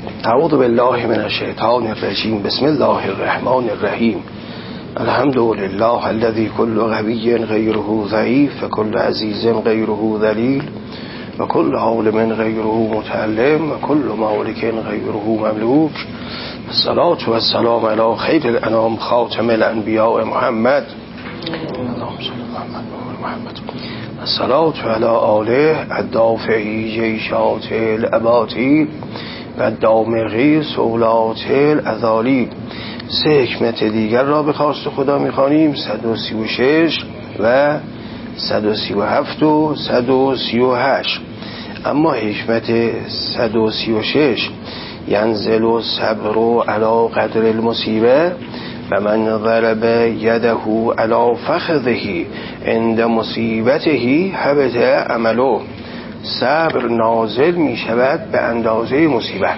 اعوذ بالله من الشیطان الرجیم. بسم الله الرحمن الرحیم. الحمد لله الذي كل قوي غيره ضعيف وكل عزيز غيره ذليل وكل عالم غيره متعلم وكل مالك غيره مملوك. الصلاة والسلام على خير الأنام خاتم الأنبياء محمد. اللهم صل على محمد. الصلاة على آله الدافعي جيشات الأباطيل و دامغی سولات الازالی. 3 حکمت دیگر را به خواست خدا می‌خوانیم. 136 و 137 و 138. اما حکمت 136 ینزل الصبر علی قدر المصیبه و من ضرب یده علی فخذه عند مصیبته حبط عمله. صبر نازل می شود به اندازه مصیبت.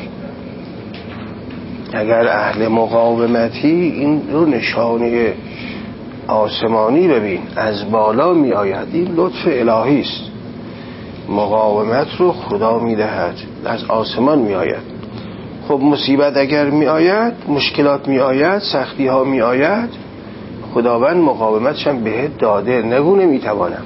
اگر اهل مقاومتی، این رو نشانه آسمانی ببین، از بالا می آید، این لطف الهی است. مقاومت رو خدا می دهد، از آسمان می آید. خب مصیبت اگر می آید، مشکلات می آید، سختی ها می آید، خداوند مقاومتش هم بهت داده. نگو نمی توانم،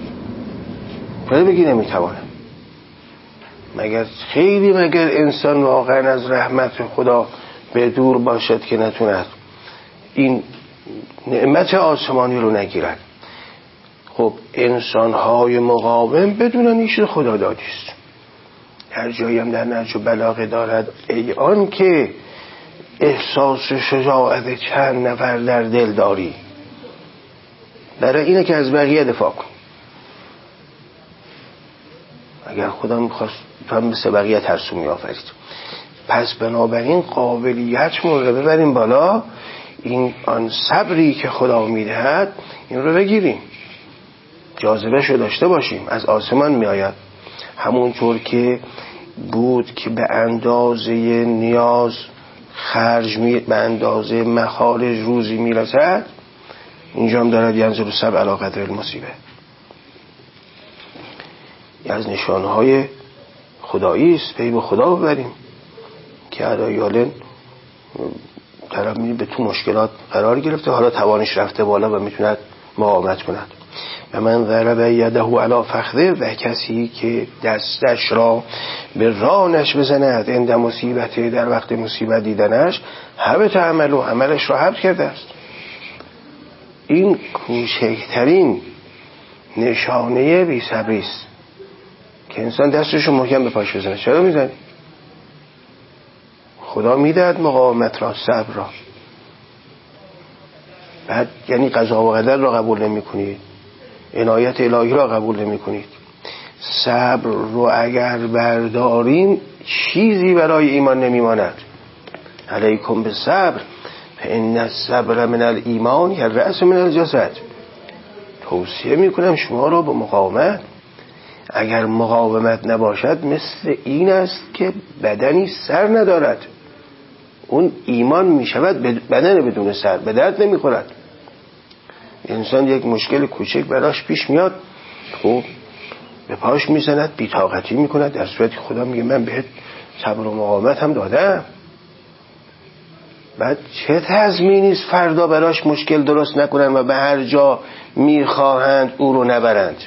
بگی نمی توانم. مگر انسان واقعا از رحمت خدا به دور باشد که نتوند این نعمت آسمانی رو نگیرد. خب انسان‌های مقاوم بدونن این چیز خدا دادی است. هر جایی هم در نهج بلاغه دارد ای آن که احساس شجاعت چند نفر در دل داری، برای اینه که از بقیه دفاع کن. اگر خدا میخواست تو هم مثل بقیه ترسو میآفرید. پس بنابراین قابلیت رو ببریم بالا. این آن صبری که خدا میدهد این رو بگیریم، جاذبه‌شو داشته باشیم. از آسمان میآید، همونطور که بود که به اندازه نیاز خرج به اندازه مخارج روزی میرسد، اینجا هم دارد ینزل الصبر علی قدر المصیبه. از نشانهای خدایی است. پی به خدا ببریم که علیالن طرف به تو مشکلات قرار گرفته، حالا توانش رفته بالا و میتوند مقاومت کند. و من ضرب یده علی فخذه، و کسی که دستش را به رانش بزند عند مصیبت، در وقت مصیبت دیدنش، حبط عملش را حبط کرده است. این کوچکترین نشانه بی‌صبری است که انسان دستشو محکم به پاش بزنه. چرا میزنی؟ خدا میدهد مقاومت را، صبر را. بعد یعنی قضا و قدر را قبول نمی کنید، عنایت الهی را قبول نمی کنید. صبر رو اگر برداریم چیزی برای ایمان نمیماند. علیکم بالصبر فان الصبر من الایمان یا رأس من الجسد. توصیه میکنم شما را به مقاومت. اگر مقاومت نباشد مثل این است که بدنی سر ندارد. اون ایمان میشود بدن بدون سر، به درد نمیخورد. انسان یک مشکل کوچک براش پیش میاد، خب به پاش میزند، بی‌طاقتی میکند، در صورتی خدا میگه من بهت صبر و مقاومت هم دادم. بعد چه تضمینی است فردا براش مشکل درست نکنن و به هر جا میخواهند او رو نبرند؟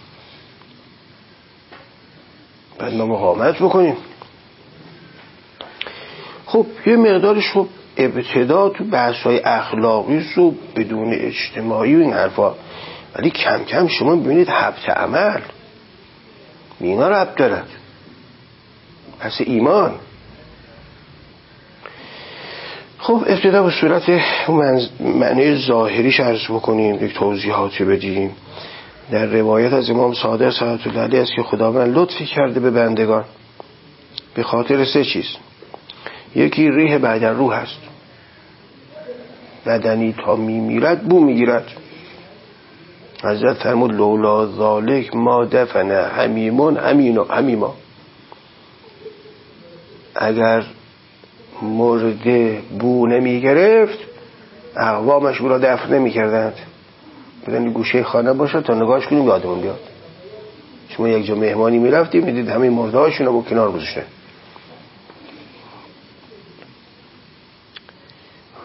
بعد ما مقاومت بکنیم. خب یه مقدارش خب ابتدا تو بحث‌های اخلاقی و بدون اجتماعی و این حرفا، ولی کم کم شما ببینید حبط عمل اینا رو حبط دارد. پس ایمان. خب ابتدا به صورت معنی ظاهریش عرض بکنیم، یک توضیحاتی بدیم. در روایت از امام صادق صلوات الله علیه است که خداوند لطفی کرده به بندگان به خاطر 3 چیز. یکی ریح بعد روح است، بدنی تا میمیرد بو میگیرد. حضرت فرمود لولا ذالک ما دفن حمیمون حمیما. اگر مرده بو نمیگرفت اقوامش او را دفن نمیکردند. بدن گوشه خانه باشه تا نگاهش کنیم یادمون بیاد. شما یک جا مهمانی میرفتیم میدید همه مرده هاشون رو کنار گذاشته.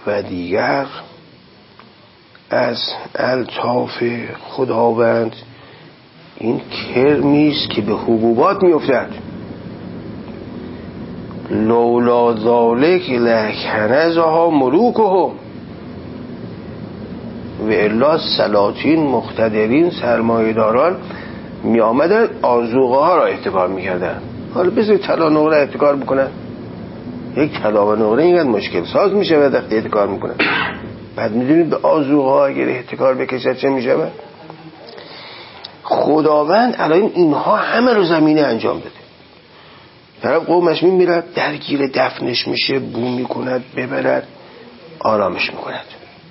و دیگر از الطاف خداوند این کرمیست که به حبوبات میافتد. لولا ذالک لکنزها ملوکهم و الا سلاطین مقتدرین سرمایه‌داران می آمدن آذوقه ها را احتکار می کردن. حالا بذارید طلا نقره احتکار بکنن. یک طلا و نقره اینقدر مشکل ساز می شود وقتی احتکار می کنن. بعد می دونید به آذوقه ها اگر احتکار بکشد چه می شود؟ خداوند الان اینها همه رو زمینه انجام داده. طرف قومش می میرد درگیر دفنش میشه، بو می کند، ببرد، آرامش می کند.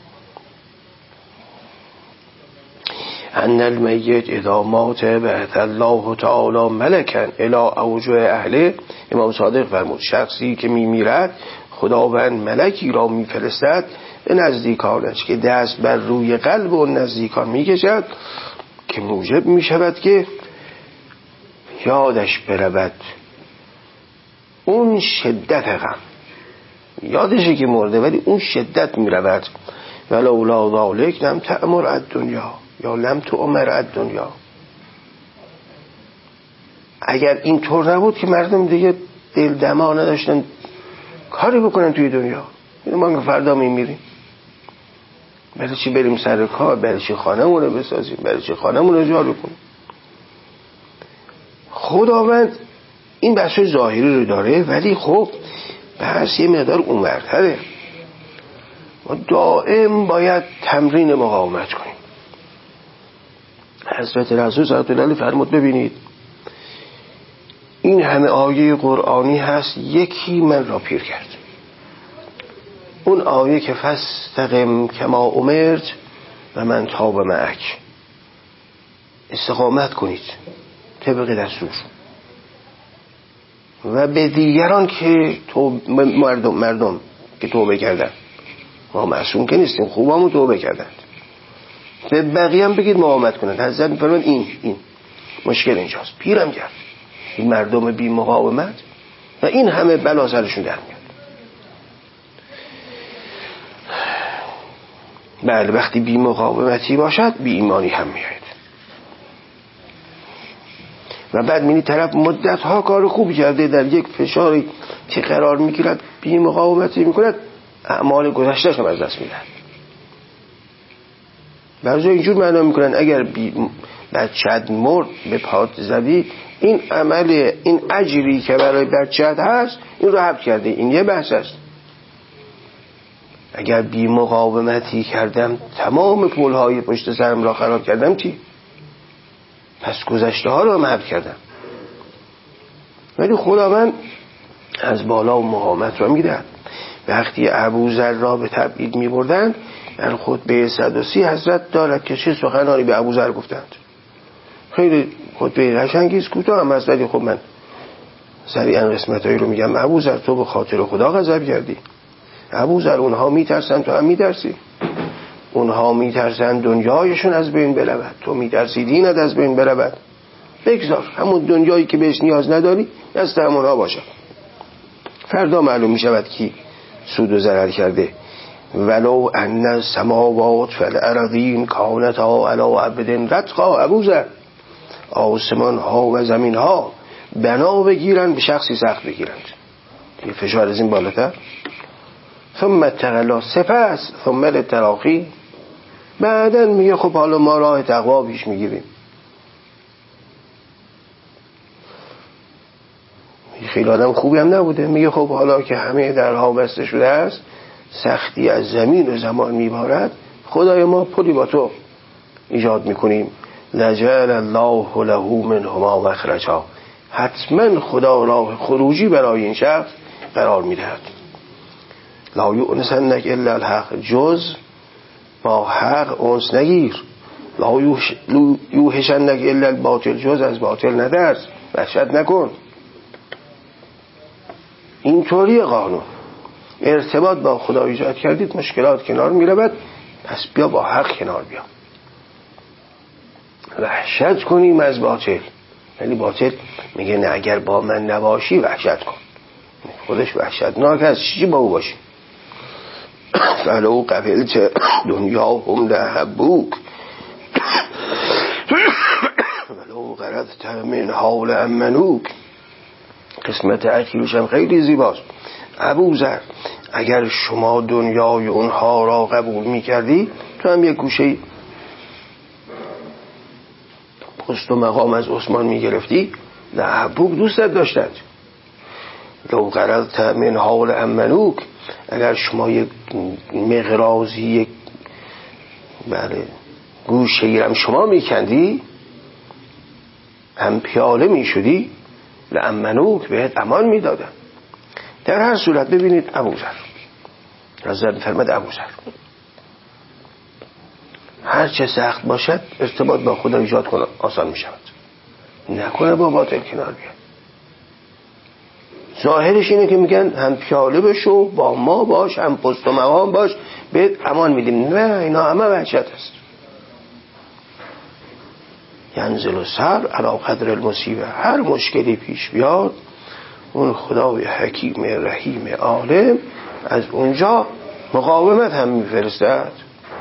ان المیت اذا مات بعث الله تعالی ملکا الی اوجه اهله. امام صادق فرمود شخصی که میمیرد خداوند ملکی را میفرستد به نزدیکانش که دست بر روی قلب و نزدیکان میکشد که موجب میشود که یادش برود اون شدت غم، یادشه که مرده ولی اون شدت میرود. ولولا ذالک لم تأمر الدنیا یا لم تؤمر الدنیا. اگر این طور نبود که مردم دیگه دل دما نداشتن کاری بکنن توی دنیا. ما که فردا میمیریم، برای چی بریم سر کار؟ برای چی خانمون رو بسازیم؟ برای چی خانمون رو جارو کنیم؟ خداوند این بحث ظاهری رو داره، ولی خب بحث یه مقدار اونورتره. ما دائم باید تمرین مقاومت کنیم. حضرت رسول صلی الله علیه و فرمود ببینید این همه آیه قرآنی هست، یکی من را پیر کرد. اون آیه که فاستقم کما امرت و من تاب معک، استقامت کنید طبق دستور. و به دیگران که مردم که توبه کردن، ما معصوم که نیستیم، خوبامو توبه کردن، به بقیه هم بگید مقاومت کنند. حضرت می‌فرمایند این مشکل اینجاست، پیرم کرد این مردم بی مقاومت و این همه بلا سرشون در میاد. بله وقتی بی مقاومتی باشد بی ایمانی هم میاد. و بعد می‌بینی طرف مدت‌ها کار خوب کرده، در یک فشاری که قرار میگیرد بی مقاومتی میکند، اعمال گذشته‌اش هم از دست میدن. بعضی اینجور معنا میکنن اگر بچه‌ت مرد به پات زدی، این عمل، این اجری که برای بچه‌ت هست این رو حبس کرده. این یه بحث است. اگر بی مقاومتی کردم تمام پولهای پشت سرم را خراب کردم چی؟ پس گذشته ها رو هم حبس کردم. ولی خداوند از بالا و مقاومت را میدهد. وقتی ابوذر را به تبعید میبردند، در خطبه 130 حضرت دارد که چه سخنانی به ابوذر گفتند. خیلی خطبه قشنگی است، کوتاه هم است، ولی خب من سریعا قسمتایی رو میگم. ابوذر تو به خاطر خدا غضب کردی. ابوذر اونها میترسن تو هم میترسی. اونها میترسن دنیایشون از بین برود، تو میترسی دینت از بین برود. بگذار همون دنیایی که بهش نیاز نداری دست همونها باشه. فردا معلوم میشود کی سود و ضرر کرده. ولو ان السماوات والارضین کانتا علی عبد رتقا. ابوذر آسمان ها و زمین ها بنا بگیرن به شخصی سخت بگیرند، یه فشار از این بالاتر. ثم التقلا، سپس ثم التراخی، بعدن میگه خب حالا ما راه تقوا پیش میگیریم. خیلی آدم خوبی هم نبوده، میگه خب حالا که همه درها بسته شده است، سختی از زمین و زمان میبارد، خدای ما پلی با تو ایجاد میکنیم. لجعل الله له منهما مخرجا، حتما خدا راه خروجی برای این شخص قرار میدهد. لا یؤنسنک الا الحق، جز با حق انس نگیر. لا یوحشنک الا الباطل، جز از باطل ندرس، وحشت نکن. اینطوری قانون. ارتباط با خدا ایجاد کردید، مشکلات کنار میرود، پس بیا با حق کنار بیا. وحشت کنیم از باطل، یعنی باطل میگه نه اگر با من نباشی وحشت کن. خودش وحشتناک است، چی با او باشی؟ فلو قبلت دنیاهم لحبوک ولو غرضت من حال امنوک. قسمت اخیرش هم خیلی زیباست. ابوذر اگر شما دنیای اونها را قبول میکردی، تو هم یک گوشه پست و مقام از عثمان میگرفتی، لحبوک دوستت داشتند. لو غرضت من حال امنوک اگر شما یک مغرازی، یک گوشه ای هم شما میکندی، هم پیاله میشدی، لامنوک بهت امان میدادن. در هر صورت ببینید ابوذر حضرت فرمود ابوذر هر چه سخت باشد ارتباط با خدا ایجاد کنه آسان می شود. نکنه با باطل کنار بیاد. ظاهرش اینه که میگن هم پیاله بشو، با ما باش، هم پست و مقام باش، بهت امان میدیم. نه، اینا همه وحشت است. ینزل و سر علی قدر المصیبه. هر مشکلی پیش بیاد اون خدای حکیم رحیم عالم از اونجا مقاومت هم میفرستد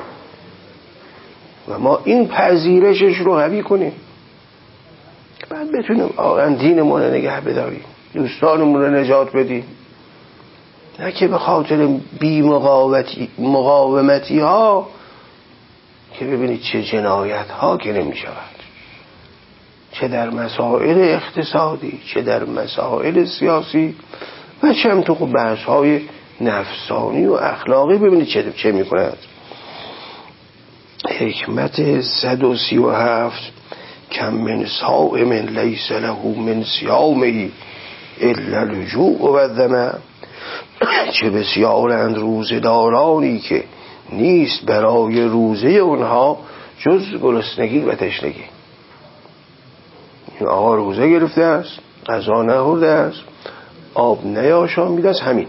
و ما این پذیرشش رو قوی کنیم، بعد بتونیم واقعا دینمون رو نگه بداریم، دوستانمون رو نجات بدیم. نه که به خاطر بی مقاومتی ها که ببینید چه جنایت ها که نمی شود، چه در مسائل اقتصادی، چه در مسائل سیاسی و چه هم تو بحث های نفسانی و اخلاقی. ببینید چه می کند. حکمت 137 کم من صائم لیس له من صیامه الا الجوع و الظمأ. چه بسیارند روزدارانی که نیست برای روزه اونها جز گرسنگی و تشنگی. این آقا روزه گرفته است، غذا نخورده است، آب نیاشامیده است، همین.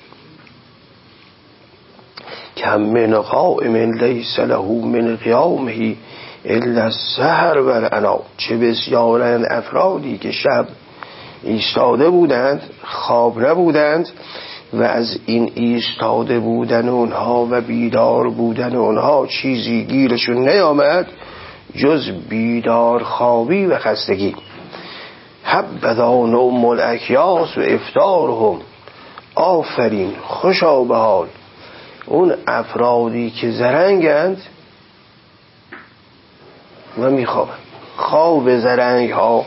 کم من قائم لیس له من قیامه الا السحر و العناء. چه بسیارند افرادی که شب ایستاده بودند، خواب نبودند و از این ایستاده بودن اونها و بیدار بودن اونها چیزی گیرشون نیامد جز بیدار خوابی و خستگی. حبذا نوم الاکیاس و افطارهم. آفرین، خوشا به حال اون افرادی که زرنگند و میخوابند. خواب زرنگ ها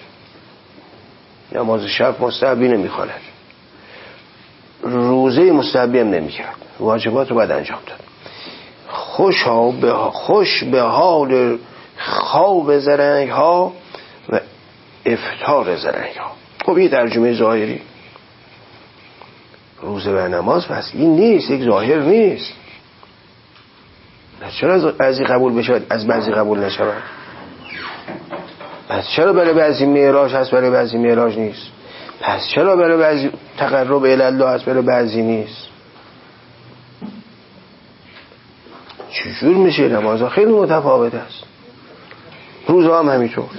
نماز شب مستحبی نمیخواند، روزه مستحبی هم نمیکرد، واجبات رو باید انجام داد. خوش به حال خواب زرنگ ها و افطار زرنگ ها. خب این ترجمه ظاهری روزه و نماز پس این نیست، یک ظاهر نیست. چرا از بعضی قبول بشود از بعضی قبول نشود؟ پس چرا برای بعضی معراج هست برای بعضی معراج نیست؟ پس چرا برای بعضی تقرب الی الله هست برای بعضی نیست؟ چجور میشه؟ نمازها خیلی متفاوت است، روزه هم همینطور.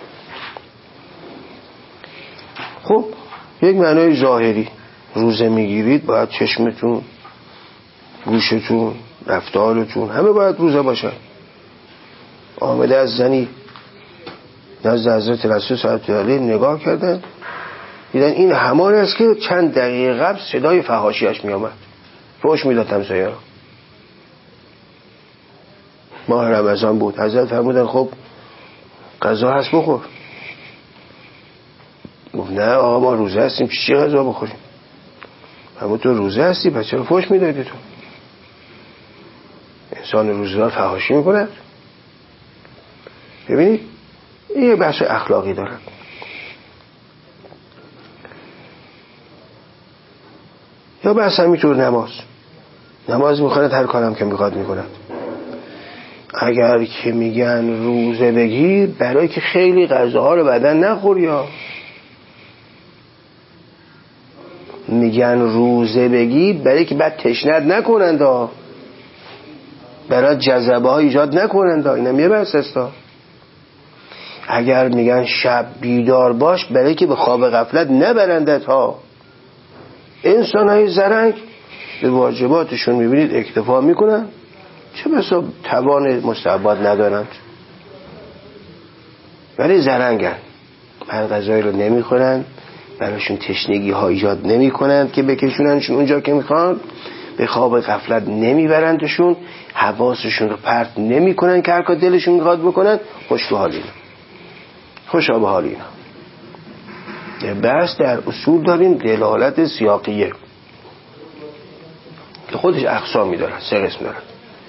خب یک معنای ظاهری، روزه میگیرید باید چشمتون، گوشتون، رفتارتون همه باید روزه باشه. آمده از زنی نزد حضرت رسول صلی الله علیه نگاه کردن، دیدن این همان است که چند دقیقه قبل صدای فحاشیش می آمد، فحش میداد همسایه را. ماه رمضان بود، حضرت فرمودن خب غذا هست بخور. گفت نه آقا ما روزه هستیم، چی غذا بخوریم؟ اما تو روزه هستی پس چرا فحش میدادی؟ تو انسان روزدار فحاشی میکند؟ ببینید این یه بحث اخلاقی دارد. یا بحث همینطور نماز میخواند، هر کارم که میخواد میکند. اگر که میگن روزه بگیر برای که خیلی غذاها رو بدن نخور، یا میگن روزه بگیر برای که بعد تشنت نکنند، برای جذبه ها ایجاد نکنند. اینم یه بحث است. اگر میگن شب بیدار باش برای که به خواب غفلت نبرندت ها. انسان های زرنگ به واجباتشون میبینید اکتفا میکنن، چه بسا توان مستحبات ندارند ولی زرنگن، هر غذایی رو نمیخورن، براشون تشنگی ها ایجاد نمی کنند که بکشوننشون اونجا که میخوان، به خواب غفلت نمیبرندشون، حواسشون رو پرت نمی کنن که هر کار دلشون میخواد بکنن. خوش به حال اینا، خوشا به حال اینا. بس در اصول داریم دلالت سیاقیه که خودش اقسام می‌دارد، 3 قسم دارد.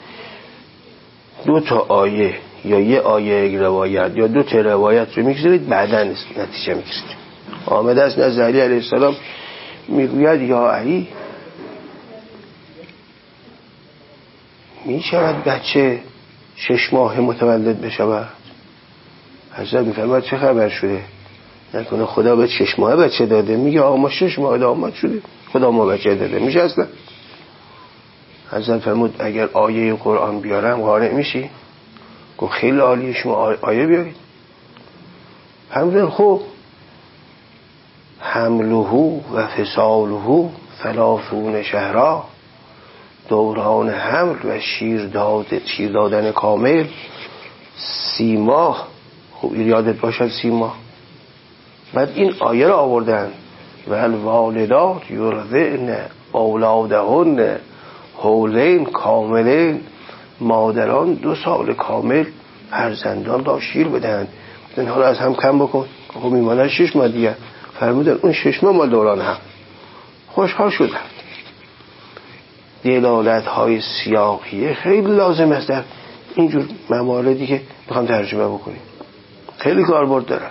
2 تا آیه یا یه آیه یک روایت یا 2 تا روایت رو میگذارید، بعداً نتیجه میگیرید. آمده است نزد علی علیه السلام میگوید یا علی، میشود بچه 6 ماه متولد بشود؟ حضرت میفرماید چه خبر شده؟ نکنه خدا به 6 ماه بچه داده؟ میگه آقا ما 6 ماه داماد شدیم، خدا ما بچه داده، میشه اصلا؟ حضرت فرمود اگر آیه قرآن بیارم قانع میشی؟ گفت خیلی عالیه، شما آیه بیارید. فرمودن خب حمله و فصاله 30 شهرا، دوران حمل و شیر دادن کامل 30 ماه. خب یادت باشد 30 ماه. بعد این آیه رو آوردن و الوالدات یرضعن اولادهن حولین کاملین، مادران 2 سال کامل فرزندان را شیر بدن. گفتن حالا از هم کم بکن. خب میمانه 6 ماه دیگه. فرمودن اون 6 ماه مال دوران هم. خوشحال شدن. دلالت های سیاقیه خیلی لازم است در اینجور مواردی که میخوام ترجمه بکنیم، خیلی کاربرد دارن.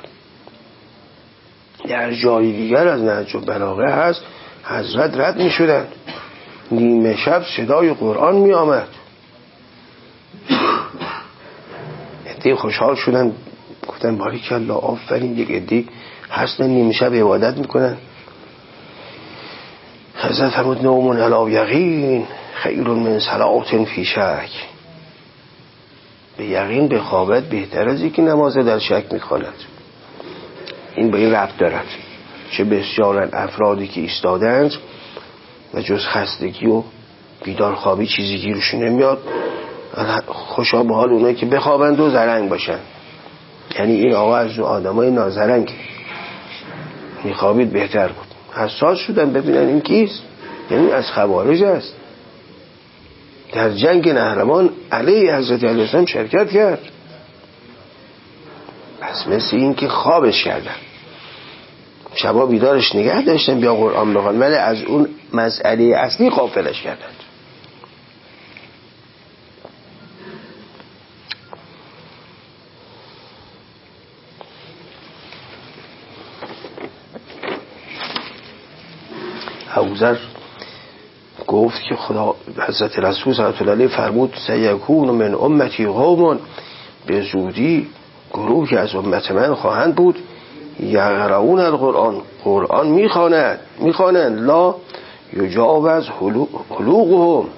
در جای دیگر از نهج البلاغه هست حضرت رد می شدن، نیمه شب صدای قرآن می آمد، عده خوشحال شدن، گفتن باریکالله آفرین، یک عده هستن نیمه شب عبادت میکنن. حضرت فرمود نوم علی یقین خیر من صلاة فی شک، به یقین بخوابت بهتر از اینکه نماز در شک میخواند. این به این ربط دارد. چه بسیارن افرادی که ایستادند و جز خستگی و بیدارخوابی چیزی گیرشون نمیاد، خوشا به حال اونایی که بخوابند و زرنگ باشن. یعنی این آقا از آدمای نازرنگ میخوابید بهتر بود. حساس شدن ببینن این کیست، یعنی از خوارج است، در جنگ نهروان علیه حضرت علیه السلام شرکت کرد. پس مثل این که خوابش کردن، شبا بیدارش نگه داشتن بیا قرآن بخوان، ولی از اون مسئله اصلی غافلش کردند. ابوذر گفت که خدا حضرت رسول صلی الله علیه فرمود سیکون من امتی قوم، به زودی گروهی از امت من خواهند بود یقرؤون القرآن، قرآن میخوانند لا یجاوز حلوقهم،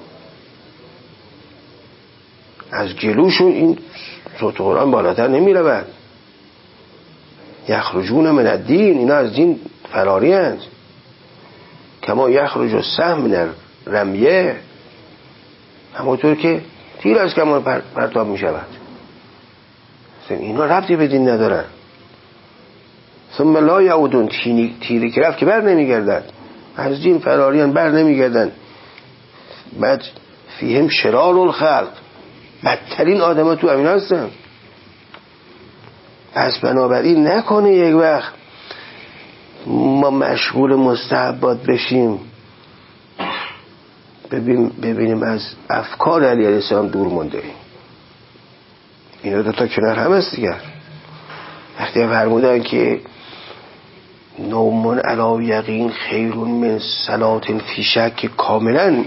از گلوشون این صوت قرآن بالاتر نمیرود. یخرجون من الدین، اینا از دین فراری هستند. کما یخرج السهم من الرمیه، همونطور که تیر از کمان پرتاب می شود. اینا ربطی به دین ندارن. ثم لا یعودون، تیری که رفت که بر نمیگردن، از دین فراریان بر نمیگردن. بعد فیهم شرار الخلق، بدترین آدم ها تو همین هستن. پس بنابراین نکنه یک وقت ما مشغول مستحبات بشیم ببینیم از افکار علی علیه السلام دور مونده. اینا 2 تا کنار هم است دیگر. وقتی فرمودن که نوم علی یقین خیر من صلاة فی شک، که کاملا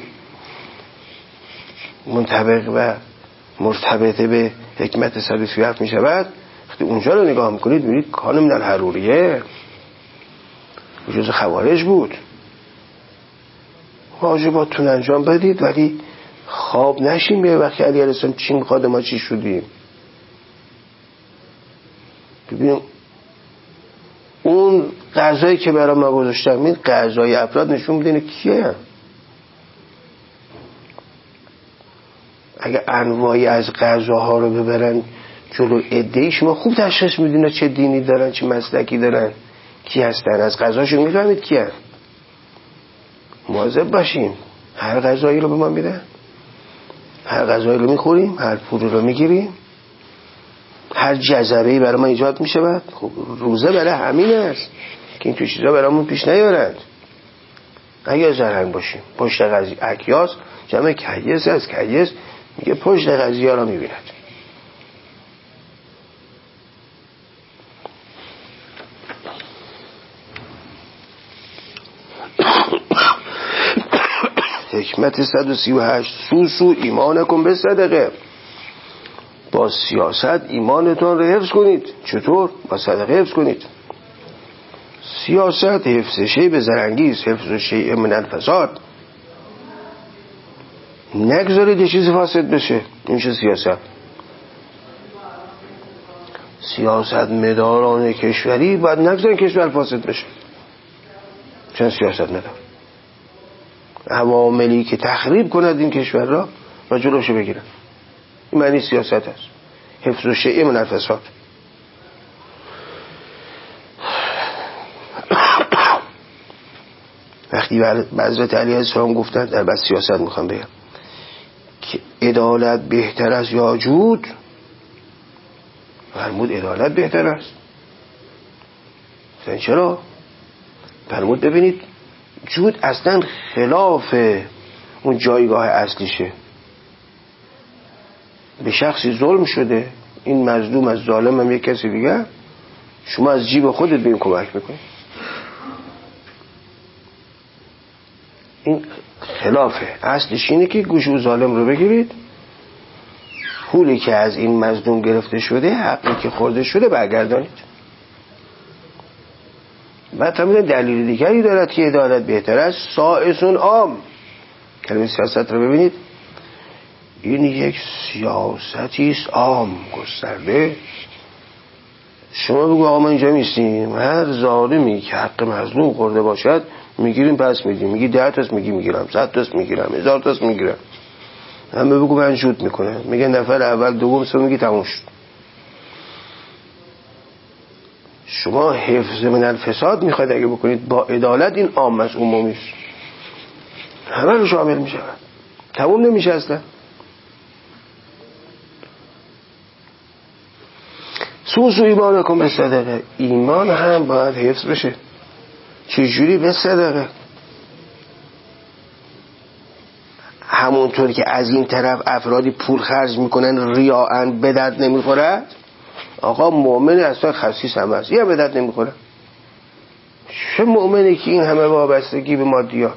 منطبق و مرتبط به حکمت 137 می شود. وقتی اونجا رو نگاه میکنید میبینید کان من الحروریه، جز خوارج بود. واجباتون انجام بدید ولی خواب نشیم به وقتی علی علیه السلام چی میخواد ما چی شدیم. ببینیم اون قضایی که برای ما گذاشتم، این قضای افراد نشون میده کیه. اگه انواعی از غذاها رو ببرن جلو عده‌ای، شما خوب تشخیص میدین چه دینی دارن، چه مسلکی دارن، کی هستن، از غذاشون میفهمید کیه. مواظب باشیم. هر غذایی رو به ما میدن، هر غذایی رو میخوریم، هر پولی رو میگیریم، هر جذبه‌ای برای ما ایجاد میشه. خب روزه برای همین است که این تو چیزا برامون پیش نیارند. اگه زرهنگ باشیم پشت قضیه، اکیاس جمع کیس از کیس میگه پشت قضیه ها را میبیند. حکمت 138 سوسو ایمانکم به صدقه. با سیاست ایمانتون رو حفظ کنید. چطور؟ با صدقه حفظ کنید. سیاست حفظ شیء به زرنگیست، حفظ شیء من الفساد. نگذارید یه چیز فاسد بشه. این چه سیاست؟ سیاست مداران کشوری باید نگذارید کشور فاسد بشه. چون سیاست مدار عواملی که تخریب کند این کشور را و جلوشو بگیرن. این معنی سیاست است. حفظ شیء من الفساد. وقتی به حضرت علی علیه السلام گفتن، در بس سیاست میخوام بگم که عدالت بهتر است یا جود، فرمود عدالت بهتر است. چرا؟ فرمود ببینید جود اصلا خلاف اون جایگاه اصلیشه. به شخصی ظلم شده، این مظلوم از ظالم هم یک کسی دیگه، شما از جیب خودت به این کمک میکنی. این خلافه. اصلش اینه که گوش و ظالم رو بگیرید، پولی که از این مظلوم گرفته شده، حقی که خورده شده برگردانید. بعد هم دلیل دیگری دارد که عدالت بهتر است. سائسون عام. کلمه سیاست رو ببینید، این یک سیاستی است عام گسترده. شما بگو آقا ما اینجا نیستیم، هر ظالمی که حق مظلوم خورده باشد میگیریم پس میدیم. میگی 10 تاست میگی میگیرم، 100 تاست میگیرم، 1000 تاست میگیرم. همه بگو من جود میکنه، میگه نفر اول دوم سوم میگی تموم شد. شما حفظ من الفساد میخواید اگه بکنید با عدالت، این عام است، عمومی است، همه رو شامل میشه، تموم نمیشه اصلا. سوسو ایمانکم به صدقه. ایمان هم باید حفظ بشه. چجوری؟ به صدقه. همونطور که از این طرف افرادی پول خرج میکنن ریاءن، به درد نمیخورد. آقا مؤمن اصلا خسیس هم هست، یه به درد نمیخوره. چه مؤمنی که این همه وابستگی به مادیات.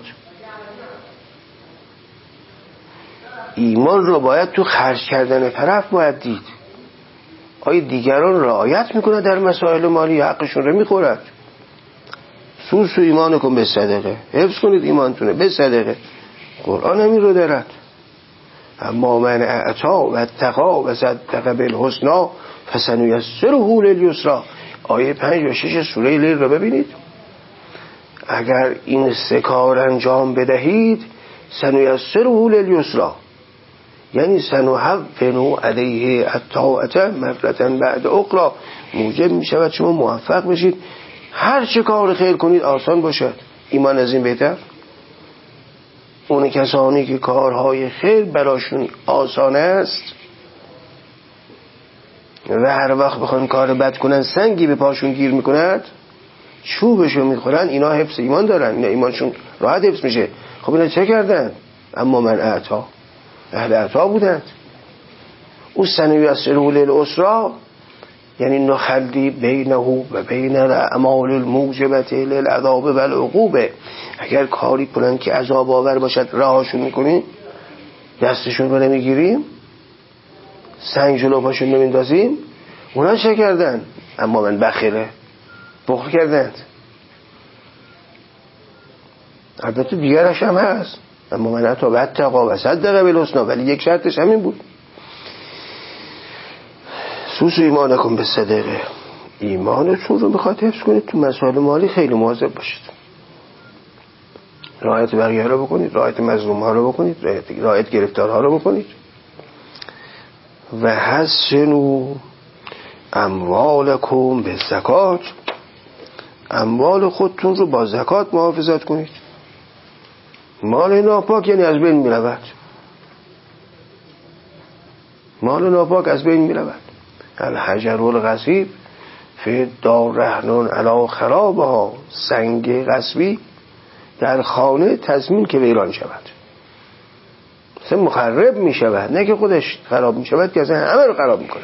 ایمان رو باید تو خرج کردن طرف باید دید. آیا دیگران رعایت میکنه در مسائل مالی، حقشون رو میخورد؟ سوسو ایمانکم به صدقه. حفظ کنید ایمانتونه به صدقه. قرآن همین رو دارد. اما من اعطا و اتقا و صدق بالحسنا فسنیسره لیسرا. آیه 5 و 6 سوره لیل رو ببینید. اگر این 3 کار انجام بدهید سنیسره لیسرا، یعنی سنحول علیه الطاعة مرة بعد اخرى. موجب می شود شما موفق بشید هر چه کار خیر کنید آسان باشد. ایمان از این بهتر؟ اون کسانی که کارهای خیر براشون آسان است و هر وقت بخوان کار بد کنن سنگی به پاشون گیر میکند، چوبشو میخورن، اینا حفظ ایمان دارن، اینا ایمانشون راحت حفظ میشه. خب اینا چه کردن؟ اما من اعطا، اهل اعطا بودند. او سنیسره للعسری، یعنی نخلی بینه و بین الاعمال الموجبه للعذاب و العقوبه. اگر کاری کنن که عذاب آور باشد رهاشون میکنیم، دستشون رو نمیگیریم، سنگ جلو پاشون نمیندازیم. اونا چه کردن؟ اما من بخیره، بخل کردند. البته دیگرش هم هست، اما من حتی اتقا و صدق بالحسنی، ولی یک شرطش همین بود. سوسو ایمانکم به صدقه. ایمانتون رو بخواد حفظ کنید تو مسائل مالی خیلی مواظب باشید. رعایت بقیه رو بکنید، رعایت مظلوم ها رو بکنید، رعایت گرفتار ها رو بکنید. و حسنوا اموالکم به زکات، اموال خودتون رو با زکات محافظت کنید. مال ناپاک یعنی از بین می رود، مال ناپاک از بین می رود. الحجر الغصیب فی دار رهنون علی خرابها، سنگ غصبی در خانه تضمین که ویران شود، مثلا مخرب می شود، نه که خودش خراب می شود که اصلا همه رو خراب می کنه.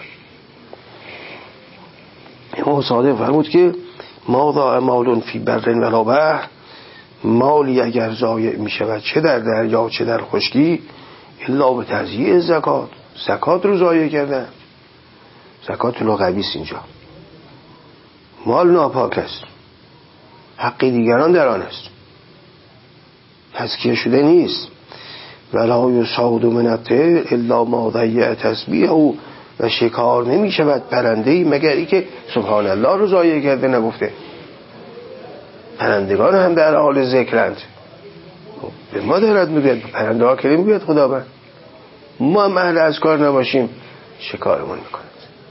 امام صادق فرمود که ما ضاع مال فی بر ولا بحر، مالی اگر ضایع می شود چه در دریا چه در خشکی، الا به تضییع زکات، زکات رو ضایع کردن. زکات لغوی است، اینجا مال ناپاک است، حق دیگران در آن است، تزکیه شده نیست. ولا یصاد من الطیر الا ما ضیع تسبیحه، و شکار نمی شود پرنده‌ای مگر ای که سبحان الله رو ضایع کرده نگفته. پرندگان هم در حال ذکرند، به ما دارد میگوید، پرنده ها که نمیگوید خداوند. ما هم اهل اذکار نباشیم شکارمون میکند.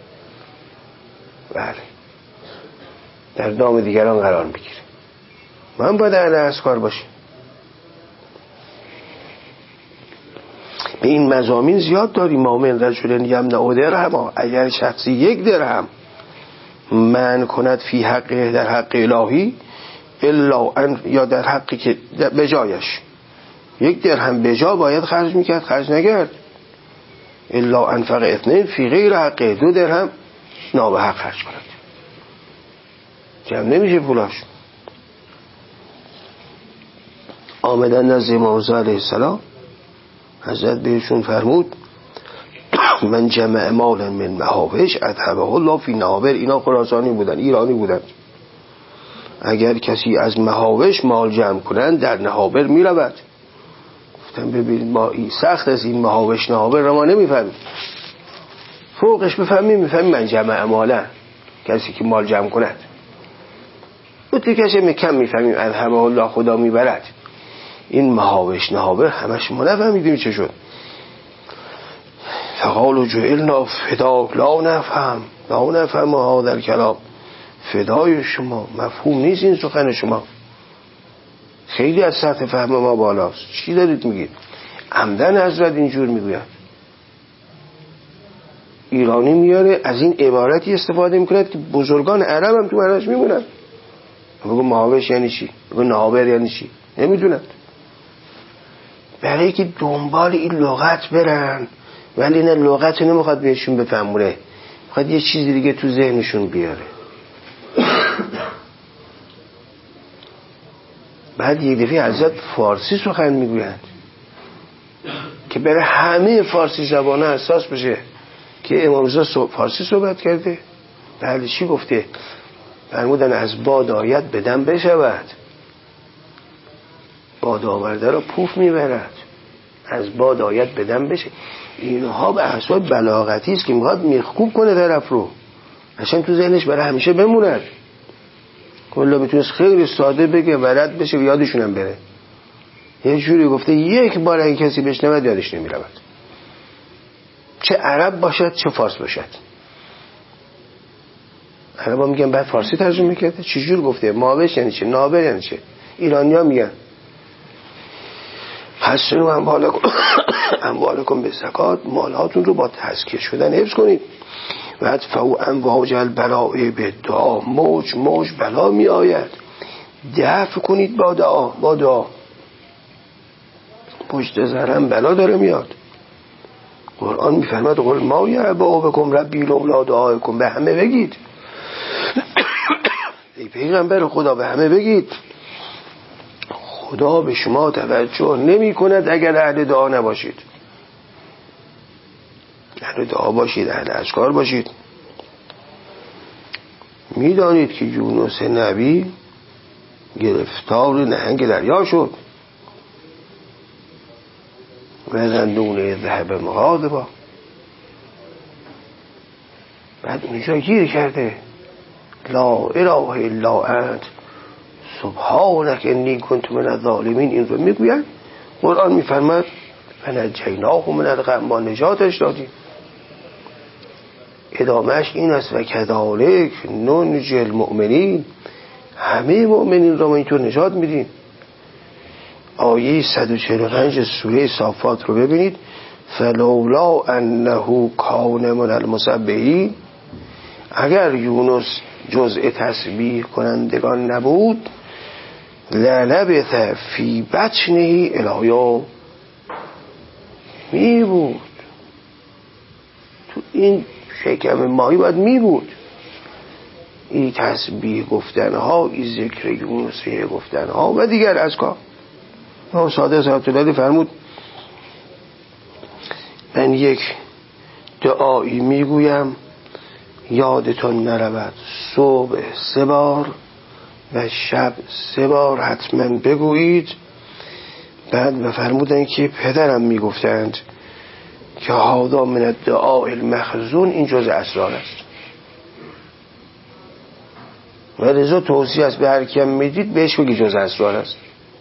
بله، در دام دیگران قرار میگیریم. ما هم باید اهل اذکار باشیم. به این مضامین زیاد داریم. مؤمن رجل یمنع درهم، اگر شخصی 1 درهم منع کند فی حقه، در حق الهی، الا ان، یا در حقی که به جایش 1 درهم به جا باید خرج میکرد خرج نکرد، الا انفق 2 فی غیر حقه، 2 درهم نابحق خرج کند، جمع نمیشه پولاش. آمدن نزد امام رضا علیه السلام، حضرت بهشون فرمود من جمع مالا من محابش اذهبه الله فی نهابر. اینا خراسانی بودن، ایرانی بودن. اگر کسی از محابش مال جمع کنند در نهابر می رود. گفتم ببینید ما این سخت است، این محابش نهابر را ما نمیفهمیم، فوقش بفهمیم من جمع مالا، کسی که مال جمع کند. بودی کسی کم میفهمیم اذهبه الله، خدا میبرد. این محابش نهابر همش ما نفهمیدیم چه شد. فقالوا جعلنا فداک لا نفهم هذا الكلام، فدای شما مفهوم نیست این سخن شما، خیلی از سطح فهم ما بالاست، چی دارید میگید؟ عمدن حضرت اینجور میگوید. ایرانی میاره از این عبارتی استفاده میکند که بزرگان عرب هم تو معناش میمونن. بگو محابش یعنی چی؟ بگو نهابر یعنی چی؟ نمیدونند. برای که دنبال این لغت برن، ولی این لغت نمیخواد بهشون بفهمونه، میخواد یه چیز دیگه تو ذهنشون بیاره. بعد یک دفعه حضرت فارسی سخن میگویند که برای همه فارسی زبانه اساس بشه که امام رضا فارسی صحبت کرده. بله، چی گفته؟ فرمودن از باد آید بدم بشود، باد آورده را پوف میبرد، از باد آید بدم بشه. اینها به اساس بلاغتی است که میخواد میخکوب کنه طرف رو، عشان تو ذهنش برای همیشه بموند. کلا میتونست خیلی ساده بگه ورد بشه و یادشونم بره. یه جوری گفته 1 بار این کسی بشنود یادش نمیرود، چه عرب باشد چه فارس باشد. عربا میگن بعد فارسی ترجمه کرده. چه جور گفته؟ ماوش یعنی چه؟ نابر یعنی چه؟ ایرانی‌ها میگن حسنوا اموالکم به زکات، مالاتون رو با تزکیه شدن حفظ کنید. و ادفعوا امواج البلاء بالدعا، موج بلا می آید، دفع کنید با دعا. پشت زرم بلا داره میاد. قرآن میفرماد قل ما یعبأ بکم ربی لولا دعاءکم، به همه بگید ای پیغمبر خدا به همه بگید خدا به شما توجه نمی کند اگر اهل دعا نباشید. اهل دعا باشید، اهل اذکار باشید. میدانید که یونس نبی گرفتار نهنگ دریا شد و زندون ذهب مغاضبا، بعد اونجا گیر کرده لا اله الا انت سبحانک انی کنت من الظالمین. این رو میگوید. قرآن میفرماد فنجیناه من الغم، ما نجاتش دادیم. ادامهش این است و کذالک ننجی المؤمنین، همه مؤمنین را ما اینطور نجات میدیم. آیه 145 سوره صافات رو ببینید، فلولا انه کان من المسبحین، اگر یونس جزء تسبیح کنندگان نبود، للبث فی بطنه الی یوم، می بود تو این شکم ماهی باید می بود. این تسبیح گفتنها، این ذکر یونسیه گفتنها و دیگر اذکار. صادق صاحب فرمود من یک دعایی میگویم یادتون نرود، صبح 3 بار و شب 3 بار حتما بگویید. بعد بفرمودن که پدرم میگفتند که هذا من الدعاء المخزون، این جزء اسرار است و لذا توصیه است به هر کیم میدید بهش بگی جزء اسرار است.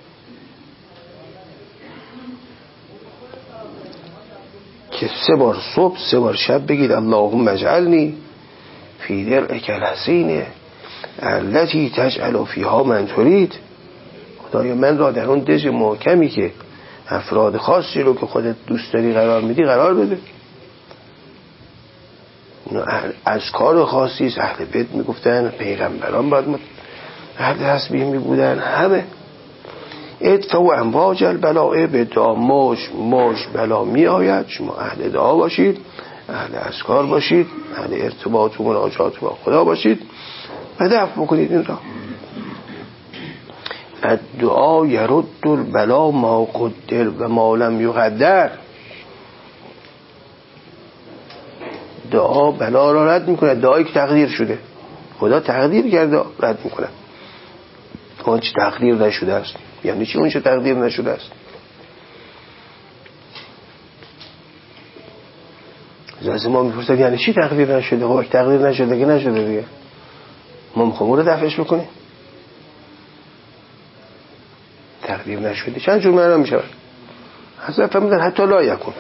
که 3 بار صبح 3 بار شب بگید اللهم اجعلنی فی درعک الحصین التي تجعل فیها من ترید، خدایا من را در اون دژ محکمی که افراد خاصی رو که خودت دوست داری قرار میدی قرار بده. از کار خاصی است. اهل بیت میگفتن پیغمبران باید اهل تسبیح میبودن. همه ادفع و امواج البلاء، به دعا موج بلا می آید. شما اهل دعا باشید، اهل اذکار باشید، اهل ارتباط و مناجات با خدا باشید و دفع بکنید این را. الدعا یرد البلا ما قدر و ما لم یقدر، دعا بلا را رد میکنه. دعایی که تقدیر شده، خدا تقدیر کرده رد میکنه. اون چه تقدیر نشده است، یعنی چی اون چه تقدیر نشده است؟ از ما میپرسد یعنی چی تقدیر نشده؟ خب تقدیر نشده که نشده دیگه، ما میخوام رو دفعش بکنیم. تقدیر نشده چند جور معنا میشود؟ حضرت فرمودن حتی لا یکون،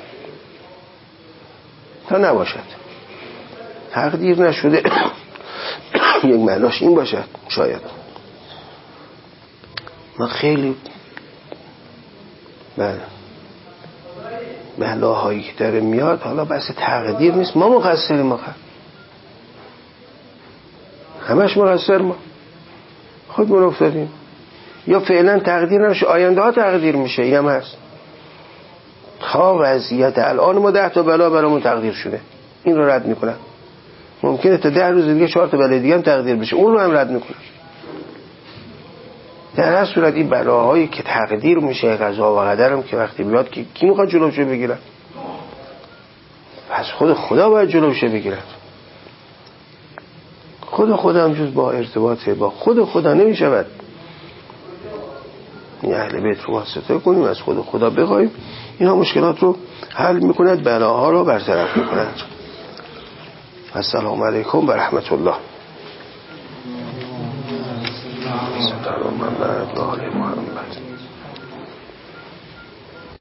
تا نباشد. تقدیر نشده یک معناش این باشد شاید. ما خیلی بلاهایی که داره میاد، حالا بس تقدیر نیست، ما مقصریم، همش مقصر ما خودمون افتادیم. یا فعلا تقدیر نمیشه، آینده ها تقدیر میشه. این هم هست. تا وضعیت الان ما 10 تا بلا برامون تقدیر شده، این رو رد میکنن. ممکنه تا 10 روز دیگه 4 تا بلا دیگه هم تقدیر بشه، اون رو هم رد میکنن. در هر صورت این بلاهایی که تقدیر میشه، قضا و قدرم که وقتی بیاد که کی میخواد جلوشو بگیره؟ پس خدا باید جلوشو بگیره. خدا هم جز با ارتباط با خدا نمیشود. این اهل بیت رو واسطه کنیم، از خدا بخوایم، اینا مشکلات رو حل میکند، بلاها رو برطرف میکند. السلام علیکم و رحمت الله.